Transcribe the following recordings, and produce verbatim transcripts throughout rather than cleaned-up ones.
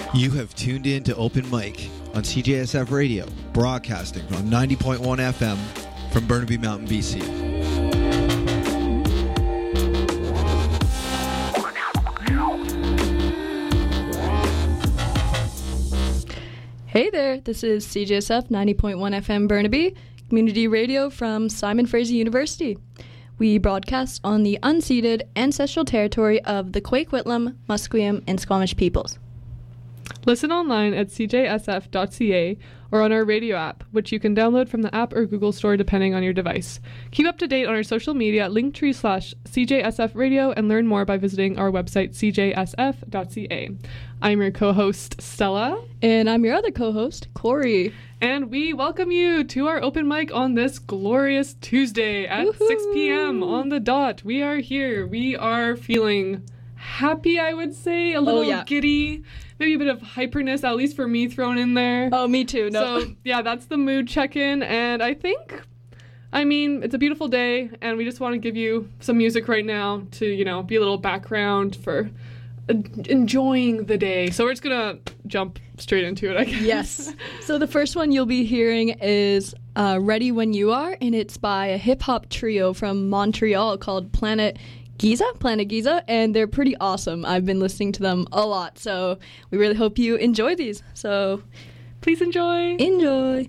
You have tuned in to Open Mic on C J S F Radio, broadcasting on ninety point one F M from Burnaby Mountain, B C. Hey there, this is C J S F ninety point one F M Burnaby, community radio from Simon Fraser University. We broadcast on the unceded ancestral territory of the Quake-Whitlam, Musqueam, and Squamish peoples. Listen online at c j s f dot c a or on our radio app, which you can download from the app or Google Store depending on your device. Keep up to date on our social media at linktree slash C J S F radio and learn more by visiting our website c j s f dot c a. I'm your co-host, Stella. And I'm your other co-host, Corey. And we welcome you to our open mic on this glorious Tuesday at Woohoo! six p.m. on the dot. We are here. We are feeling happy, I would say, a little oh, yeah. giddy. Maybe a bit of hyperness, at least for me, thrown in there. Oh, me too. No. So, yeah, that's the mood check-in. And I think, I mean, it's a beautiful day, and we just want to give you some music right now to, you know, be a little background for uh, enjoying the day. So we're just going to jump straight into it, I guess. Yes. So the first one you'll be hearing is uh, Ready When You Are, and it's by a hip-hop trio from Montreal called Planet Giza, Planet Giza, and they're pretty awesome. I've been listening to them a lot, so we really hope you enjoy these. So please enjoy. Enjoy.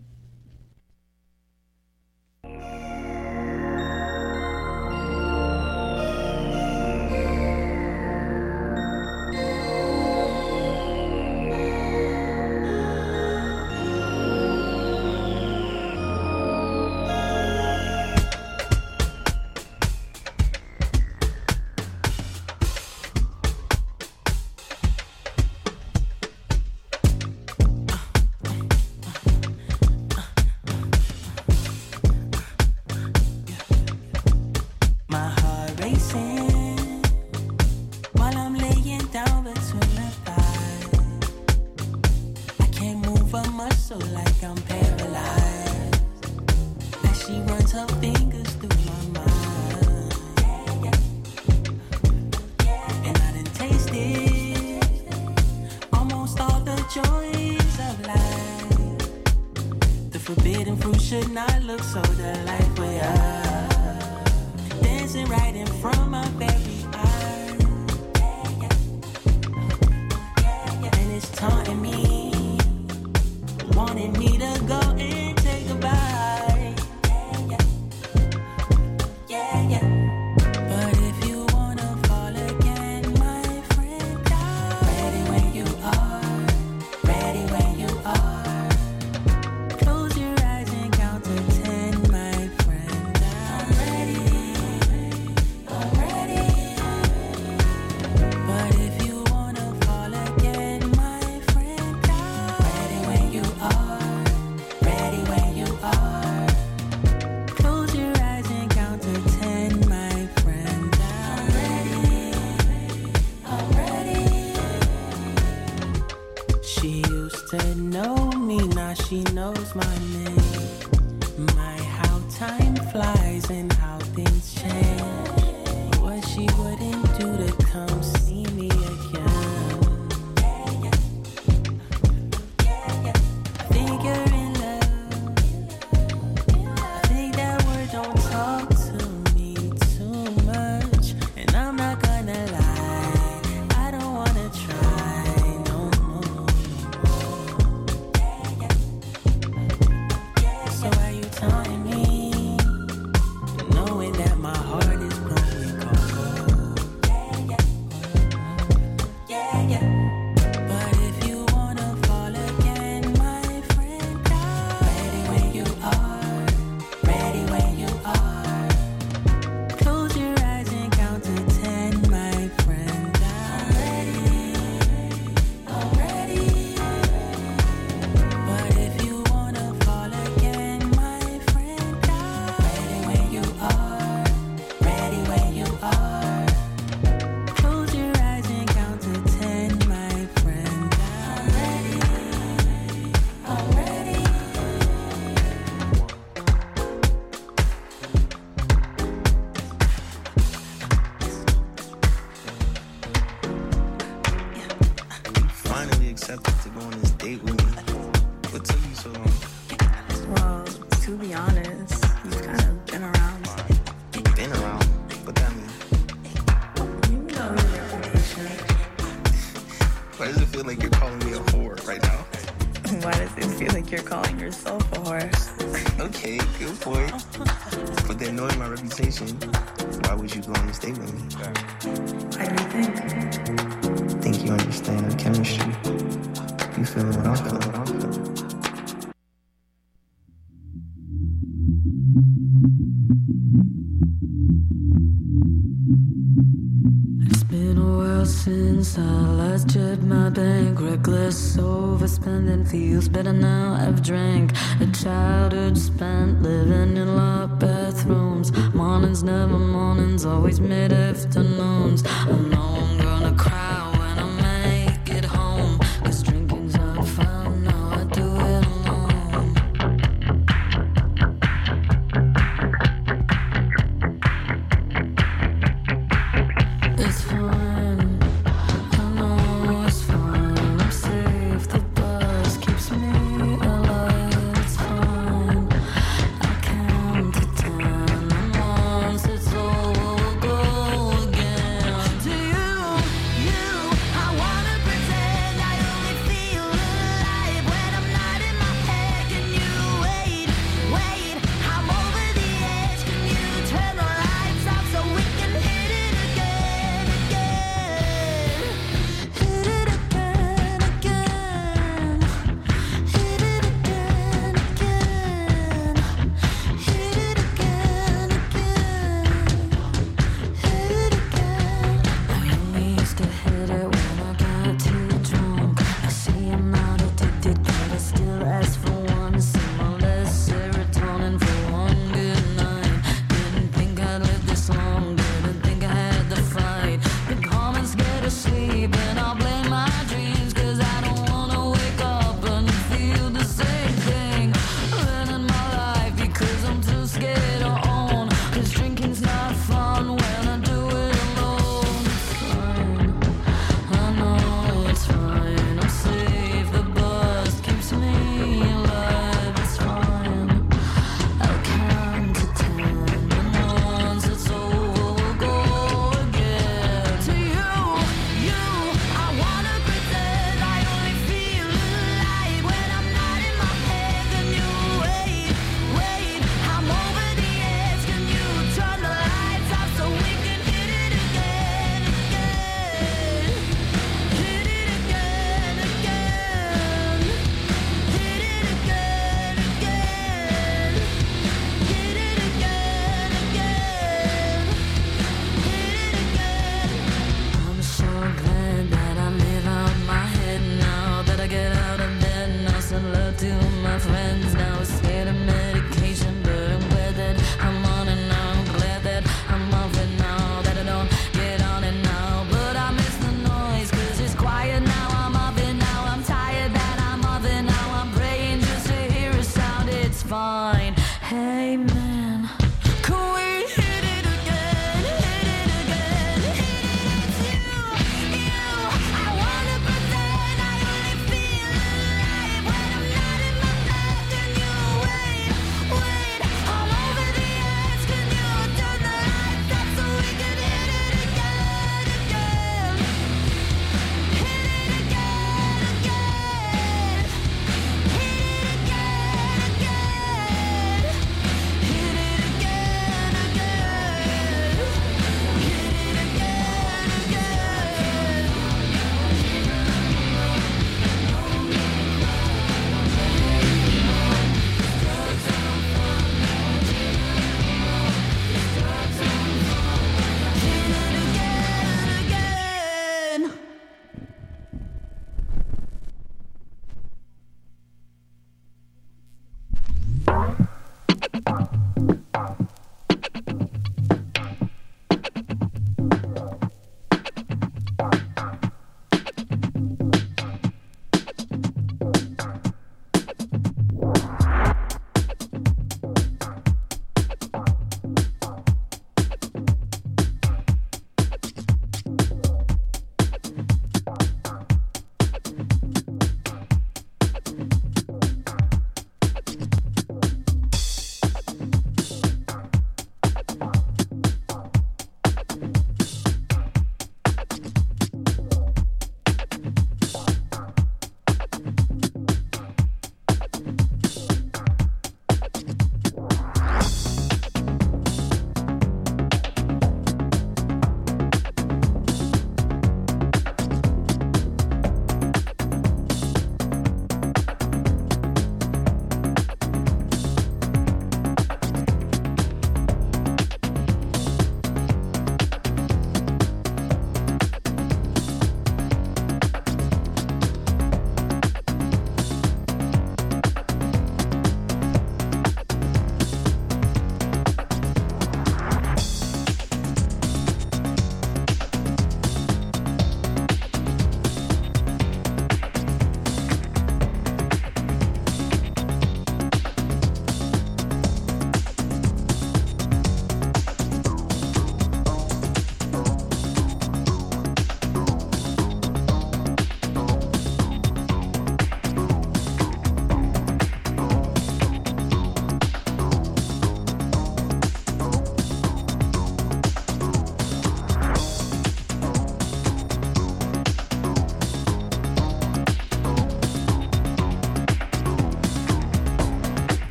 accepted to go on this date with me. What took you so long? Well, to be honest, you've kind of been around. Been around? What that mean? You know your reputation. Why does it feel like you're calling me a whore right now? Why does it feel like you're calling yourself a whore? Okay, good point. But then knowing my reputation, why would you go on this date with me? Why do you think? Think you understand our chemistry. You feeling what I'm feeling, what I'm feeling. It's been a while since I last checked my bank. Reckless overspending feels better now. I've drank a childhood spent living in locked bathrooms. Mornings never mornings, always mid afternoons. I know I'm gonna cry when I make it home, 'cause drinking's not fun, now I do it alone. It's fine, I know it's fine. I'm safe, the buzz keeps me alive. It's fine, I count to ten, and once it's over, we'll go again. To you, you, I wanna pretend I only feel alive when I'm not in my head. Can you wait, wait? I'm over the edge. Can you turn the lights off so we can hit it again, again?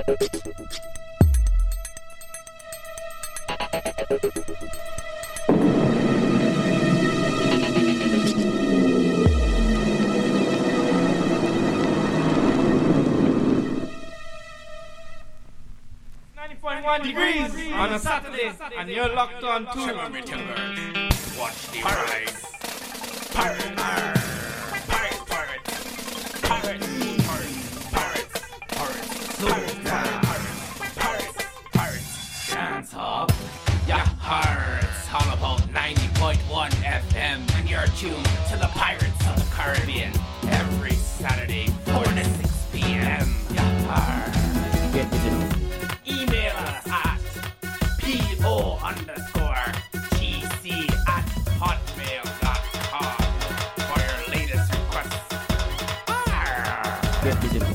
ninety point one degrees on a Saturday, and you're locked on to watch the parade. Pirate, pirate, pirate, pirate, pirate, pirate, pirate, pirate, pirate, pirate, dance hall. Yeah, it's all about ninety point one F M, and you're tuned to the Pirates of the Caribbean every Saturday, four to six p m. Yeah, get digital. Email us at po underscore gc at hotmail dot com for your latest requests. Arr. Get digital.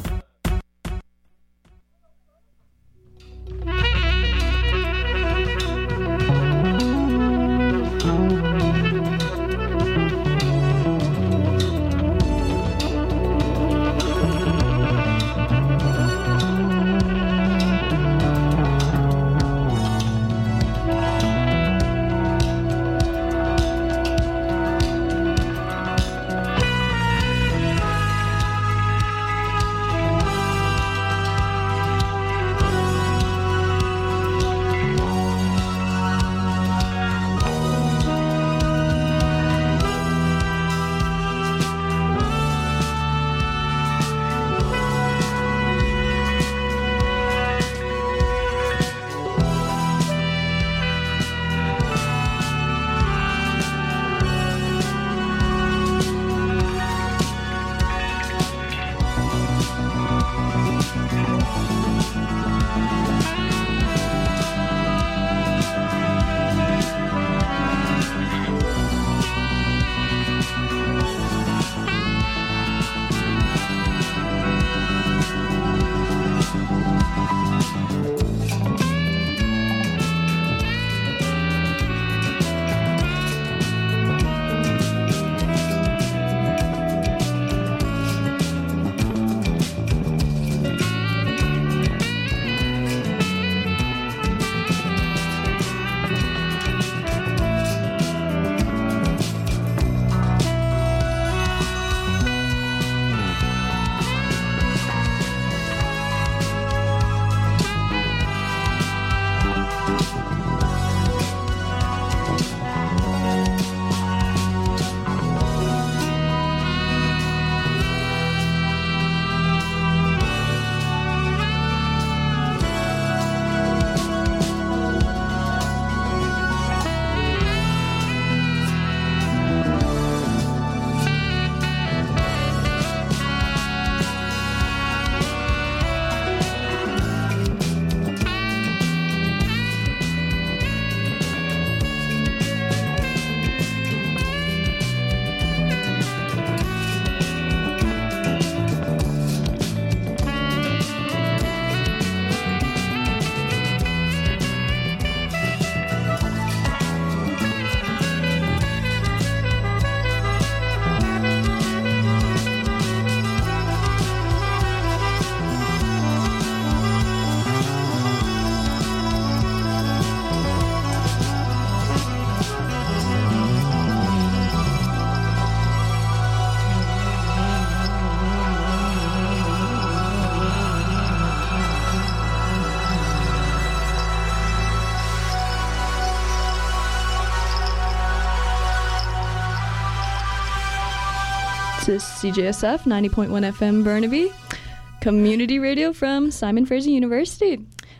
This is C J S F ninety point one F M Burnaby, community radio from Simon Fraser University.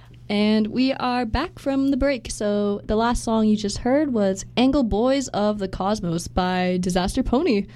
And we are back from the break. So the last song you just heard was Angle Boys of the Cosmos by Disaster Pony.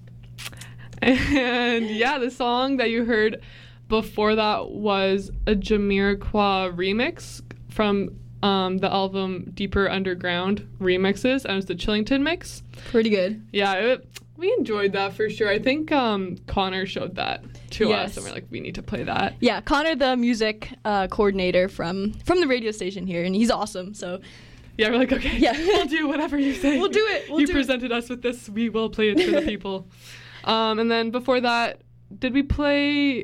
And yeah, the song that you heard before that was a Jamiroquai remix from um, the album Deeper Underground Remixes, and it was the Chillington mix. Pretty good. Yeah, it, we enjoyed that for sure. I think um, Connor showed that to yes. us, and we're like, we need to play that. Yeah, Connor, the music uh, coordinator from, from the radio station here, and he's awesome, so... Yeah, we're like, okay, yeah. we'll do whatever you say. We'll do it. We'll you do presented it. us with this, we will play it for the people. Um, and then before that, did we play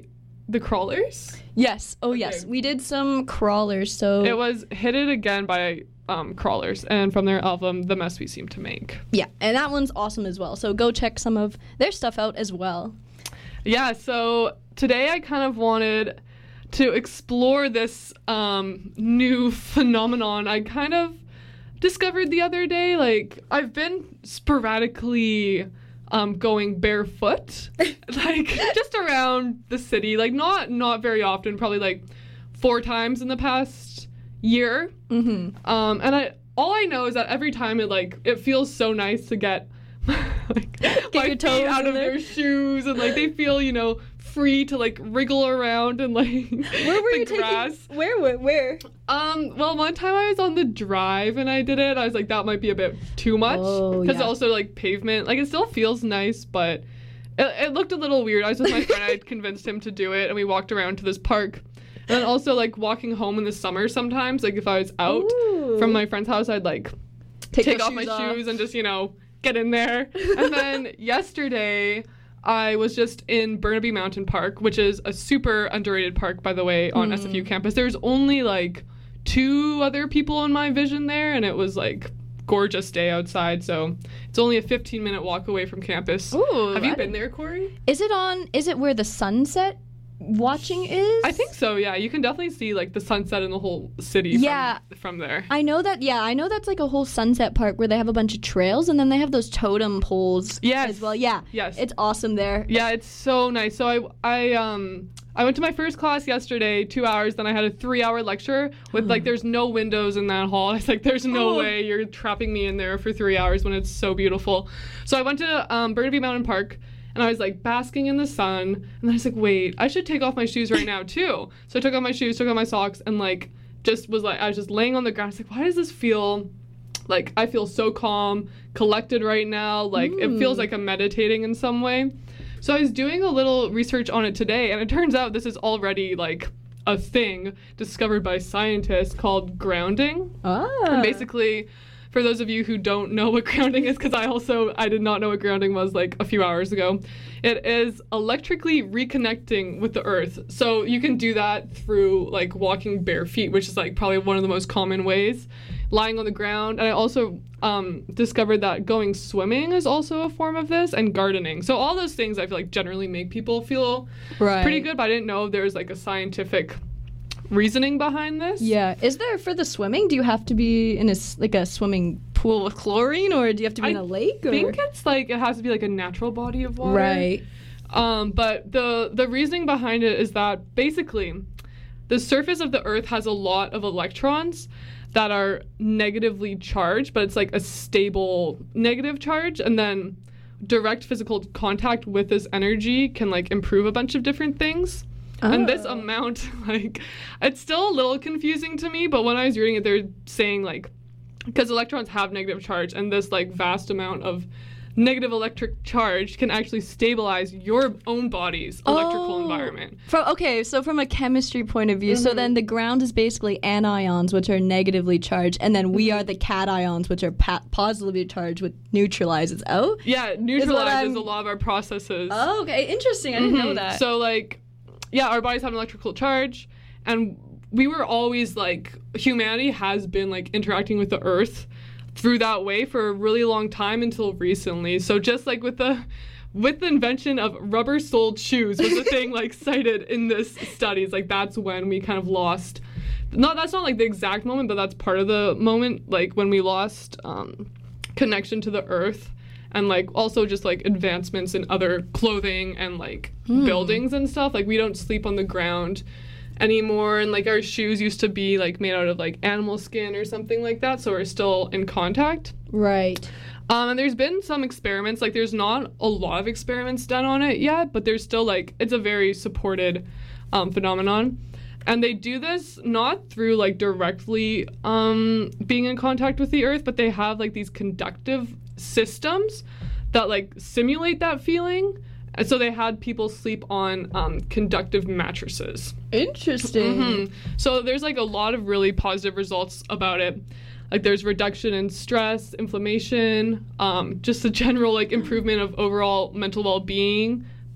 the crawlers. Yes. Oh, yes. Okay. We did some crawlers. So It was Hit It Again by um, Crawlers, and from their album, The Mess We Seem to Make. yeah, and that one's awesome as well. So go check some of their stuff out as well. Yeah, so today I kind of wanted to explore this um, new phenomenon I kind of discovered the other day. Like, I've been sporadically um, going barefoot, like just around the city, like not not very often, probably like four times in the past year. Mm-hmm. Um, and I all I know is that every time it like it feels so nice to get like my your feet toes out in of there. their shoes, and like they feel, you know, free to like wriggle around and like Where were the you grass. taking? Where? Where? Where? Um, well, one time I was on the drive and I did it. I was like, that might be a bit too much. Oh, Because yeah. also, like, pavement, like, it still feels nice, but it, it looked a little weird. I was with my friend, I had convinced him to do it, and we walked around to this park. And then also, like, walking home in the summer sometimes, like, if I was out Ooh. from my friend's house, I'd, like, Take, take those off my shoes off. shoes and just, you know, get in there. And then yesterday, I was just in Burnaby Mountain Park, which is a super underrated park, by the way, on S F U campus. There's only, like, two other people in my vision there, and it was, like, gorgeous day outside, so it's only a fifteen minute walk away from campus. Ooh, Have you I- been there, Corey? Is it on? Is it where the sunset watching is? I think so, yeah. You can definitely see, like, the sunset in the whole city Yeah. from, from there. I know that. Yeah, I know that's like a whole sunset park where they have a bunch of trails, and then they have those totem poles Yes. as well. Yeah. Yes. It's awesome there. Yeah, it's so nice. So I I um I went to my first class yesterday, two hours. Then I had a three-hour lecture with like there's no windows in that hall. I was like, there's no Oh. way you're trapping me in there for three hours when it's so beautiful. So I went to um, Burnaby Mountain Park. And I was like basking in the sun, and then I was like, wait, I should take off my shoes right now too. So I took off my shoes, took off my socks, and like just was like, I was just laying on the ground. I was like, why does this feel like I feel so calm, collected right now? Like it feels like I'm meditating in some way. So I was doing a little research on it today, and it turns out this is already like a thing discovered by scientists called grounding. Ah. And basically, for those of you who don't know what grounding is, because I also, I did not know what grounding was like a few hours ago, it is electrically reconnecting with the earth. So you can do that through like walking bare feet, which is like probably one of the most common ways, lying on the ground. And I also um, discovered that going swimming is also a form of this, and gardening. So all those things I feel like generally make people feel Right. pretty good, but I didn't know there was like a scientific reasoning behind this. Yeah. Is there for the swimming? Do you have to be in a s- like a swimming pool with chlorine, or do you have to be in I a lake? I Or? think it's like it has to be like a natural body of water. Right. Um, but the the reasoning behind it is that basically the surface of the earth has a lot of electrons that are negatively charged, but it's like a stable negative charge, and then direct physical contact with this energy can like improve a bunch of different things. And this Oh. amount, like, it's still a little confusing to me, but when I was reading it, they're saying, like, because electrons have negative charge, and this, like, vast amount of negative electric charge can actually stabilize your own body's electrical Oh. environment. From okay, so from a chemistry point of view, so Mm-hmm. then the ground is basically anions, which are negatively charged, and then we Mm-hmm. are the cations, which are pa- positively charged, which neutralizes. Oh. Yeah, it neutralizes I'm- a lot of our processes. Oh, okay, interesting. I didn't know that. So, like, yeah, our bodies have an electrical charge, and we were always, like, humanity has been, like, interacting with the earth through that way for a really long time until recently. So just, like, with the with the invention of rubber-soled shoes was a thing, like, cited in this studies. Like, that's when we kind of lost... No, that's not, like, the exact moment, but that's part of the moment, like, when we lost um, connection to the earth. And, like, also just, like, advancements in other clothing and, like, buildings and stuff. Like, we don't sleep on the ground anymore. And, like, our shoes used to be, like, made out of, like, animal skin or something like that. So we're still in contact. Right. Um, and there's been some experiments. Like, there's not a lot of experiments done on it yet. But there's still, like, it's a very supported um, phenomenon. And they do this not through, like, directly um, being in contact with the earth, but they have, like, these conductive systems that, like, simulate that feeling. And so they had people sleep on um, conductive mattresses. Interesting. Mhm. So there's, like, a lot of really positive results about it. Like, there's reduction in stress, inflammation, um, just a general, like, improvement of overall mental well-being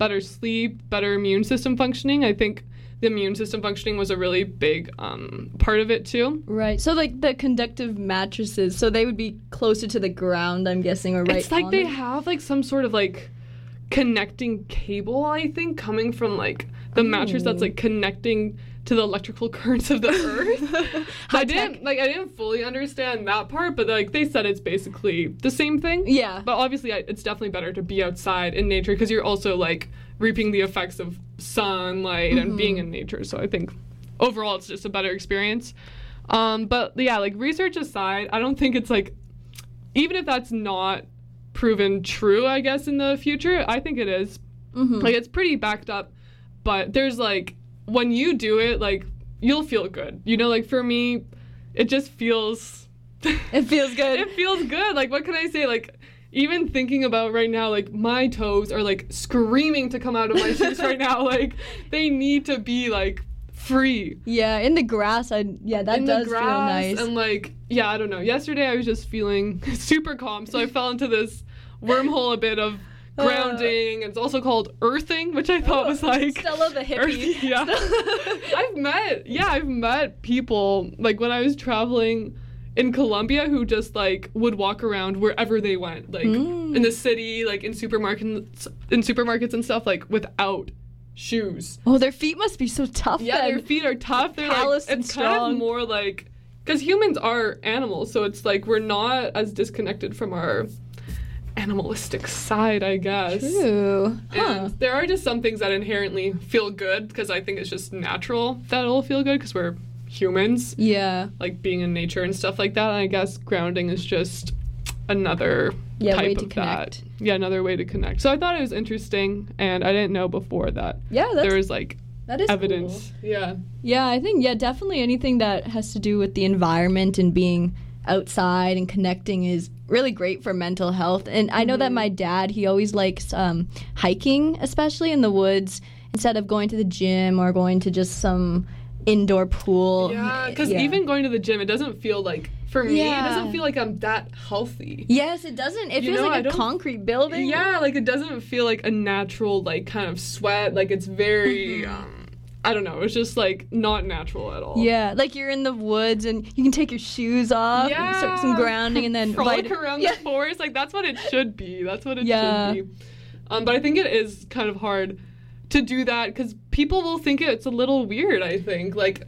better sleep, better immune system functioning. I think the immune system functioning was a really big um, part of it too. Right. So like the conductive mattresses, so they would be closer to the ground, I'm guessing, or right It's like on they them? have like some sort of like connecting cable, I think, coming from like the mattress that's like connecting to the electrical currents of the earth. I didn't like I didn't fully understand that part, but like they said it's basically the same thing. Yeah. But obviously, I, it's definitely better to be outside in nature because you're also like reaping the effects of sunlight and being in nature. So I think overall, it's just a better experience. Um, but yeah, like research aside, I don't think it's like, even if that's not proven true, I guess in the future, I think it is. Like it's pretty backed up. But there's like, when you do it, like you'll feel good. You know, like for me, it just feels. It feels good. It feels good. Like what can I say? Like. Even thinking about right now, like, my toes are, like, screaming to come out of my shoes right now. Like, they need to be, like, free. Yeah, in the grass, I yeah, that in does the grass, feel nice. And, like, yeah, I don't know. Yesterday I was just feeling super calm, so I fell into this wormhole a bit of grounding. Uh, it's also called earthing, which I thought oh, was, like... Stella the hippie. Earthy, yeah. I've met, yeah, I've met people, like, when I was traveling... in Colombia, who just like would walk around wherever they went, like Mm. in the city, like in supermarkets, in supermarkets and stuff, like without shoes. Oh, their feet must be so tough. Yeah, then. their feet are tough. They're Callous like and it's kind of strong. more like because humans are animals, so it's like we're not as disconnected from our animalistic side, I guess. True. Huh. And there are just some things that inherently feel good because I think it's just natural that it'll feel good because we're humans. Yeah. Like being in nature and stuff like that. And I guess grounding is just another Yeah, type way to of connect. that. Yeah, another way to connect. So I thought it was interesting, and I didn't know before that Yeah, that's there was like that is evidence. cool. Yeah. Yeah, I think yeah, definitely anything that has to do with the environment and being outside and connecting is really great for mental health. And I know that my dad, he always likes um, hiking, especially in the woods, instead of going to the gym or going to just some indoor pool. Yeah, because Yeah. even going to the gym, it doesn't feel like, for me, Yeah. it doesn't feel like I'm that healthy. Yes, it doesn't. It You feels know, I like a don't- concrete building. Yeah, like it doesn't feel like a natural, like kind of sweat. Like it's very, um, I don't know, it's just like not natural at all. Yeah, like you're in the woods and you can take your shoes off and start some grounding and then frolic vit- around yeah. the forest. Like that's what it should be. That's what it Yeah. should be. Um, but I think it is kind of hard to do that because people will think it's a little weird. I think like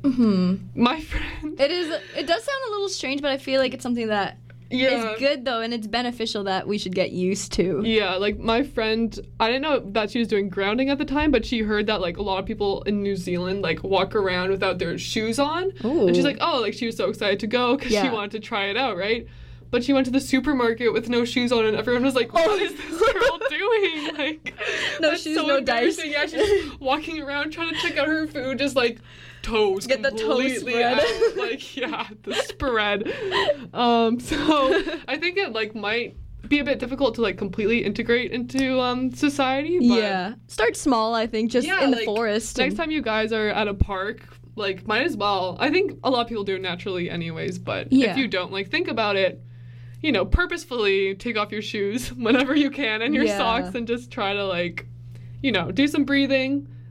my friend. It is. It does sound a little strange, but I feel like it's something that is Yeah. good though, and it's beneficial that we should get used to. Yeah, like my friend, I didn't know that she was doing grounding at the time, but she heard that like a lot of people in New Zealand like walk around without their shoes on. And she's Ooh. like, oh, like she was so excited to go because she Yeah. wanted to try it out, right? But she went to the supermarket with no shoes on, and everyone was like, "What is this girl doing?" Like, No that's shoes, so no dice. embarrassing. Yeah, she's walking around trying to check out her food, just like toes Get the toe completely spread. out. Like, yeah, the spread. Um, so I think it like might be a bit difficult to like completely integrate into um society. But Yeah, start small. I think just Yeah, in the like, forest. Next and- time you guys are at a park, like might as well. I think a lot of people do it naturally anyways, but Yeah. if you don't, like think about it, you know, purposefully take off your shoes whenever you can and your Yeah. socks and just try to like, you know, do some breathing,